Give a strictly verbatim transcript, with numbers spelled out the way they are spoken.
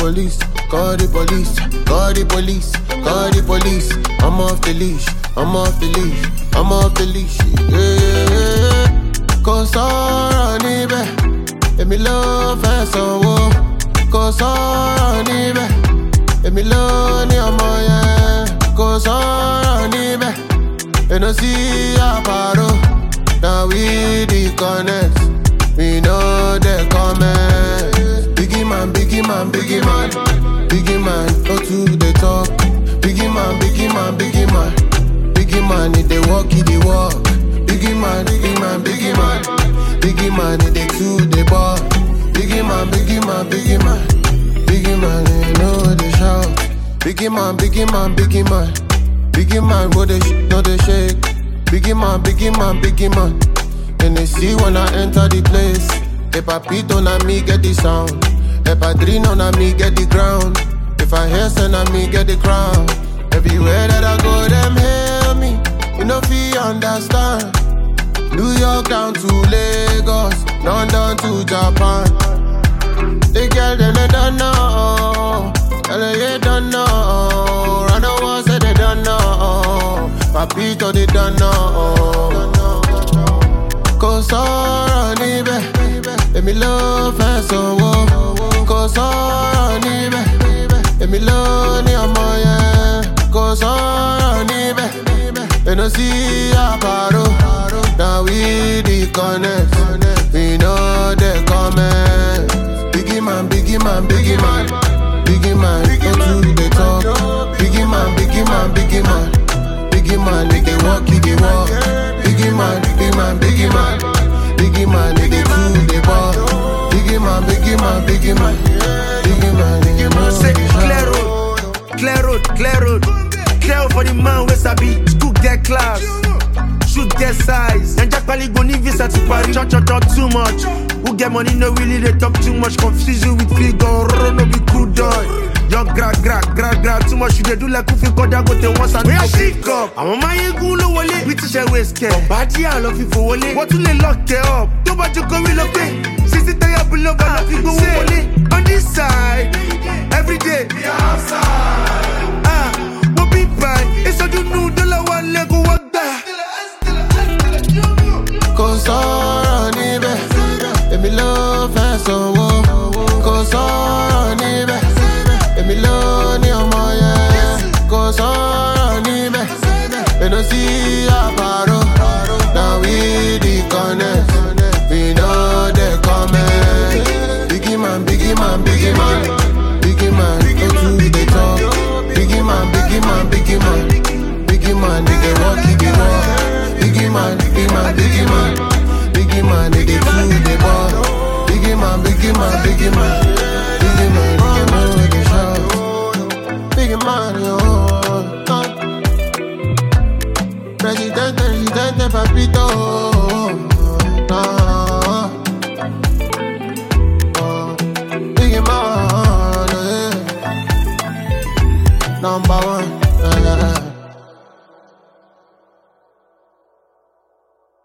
police, call the police, call the police, call the police. I'm off the leash, I'm off the leash, I'm off the leash. Yeah, kò sọ̀rọ̀ níbẹ̀, èmi ló fẹ́ sanwó. Kò sọ̀rọ̀ níbẹ̀, èmi ló ní ọmọ yẹn. Kò sọ̀rọ̀ níbẹ̀, you no see àpárò. Now we the connect, we know the comment. Biggie man, biggie man, biggie man, biggie man, go to the top. Biggie man, biggie man, biggie man, biggie man, if they walk, if they walk. Biggie man, biggie man, biggie man, biggie man, if they to the bar. Biggie man, biggie man, biggie man, biggie man, you know they shout. Biggie man, biggie man, biggie man, biggie man, what they sh- know they shake. Biggie man, biggie man, biggie man. And they see when I enter the place. If I pit on me, get the sound. If I dream on me, get the ground. If I hear send on me, get the crown. Everywhere that I go, them hear me. You know, feel understand. New York down to Lagos, London to Japan. The girl, them they don't know. L A don't know. I know one say they don't know. Papito, they don't know. Kò sọ̀rọ̀ níbẹ̀, èmi ló fẹ́ sanwó. Kò sọ̀rọ̀ níbẹ̀, èmi ló ní ọmọ yẹn. Kò sọ̀rọ̀ níbẹ̀, you no see àpárò. Now we the connect, we know the comment. Biggie man, biggie man, biggie man, biggie man, go to the top. Biggie man, biggie man, biggie man, biggie man, if they walk, if they walk. Biggie man, biggie man, biggie man, biggie man, if they to the bar. Biggie man, biggie man, biggie man, biggie man, biggie man. Say clear road, clear road, clear road. Clear for the man where sabi, school get class, shoot get size. And Jack Pali go need visa to Paris. Talk, talk, talk too much. Who get money no really they talk too much. Confuse you with figure, no be crude oil. Yo gra gra gra gra too much. You dey do like Kofi Koda go te once and go pick up. I'm on my ego lo wole. British Airways care. Body I love you for wole. What to le lock it up? Don't bad you go relocate. Sixty tire below but love you go wole. On this side, every day. We outside. Ah, what be by? It's all you know. The la one leg go walk back. Kò sọ̀rọ̀ níbẹ̀, èmi ló fẹ́ sanwó. Kò sọ̀rọ̀ níbẹ̀, èmi ló ní ọmọ yẹn. Kò sọ̀rọ̀ níbẹ̀, you no see àpárò. Now we the connect, we know the comment. Biggie man, biggie man, biggie man, biggie man, go to the top. Biggie man, biggie man, biggie man, biggie man, if they walk, if they walk. Biggie man, biggie man, biggie man, biggie man, if they to the bar. Biggie man, biggie man, biggie man, biggie man, you know they shout. Biggie man, yo, uh. Presidente, presidente, papito, uh, uh, Biggie man, yeah. Number one.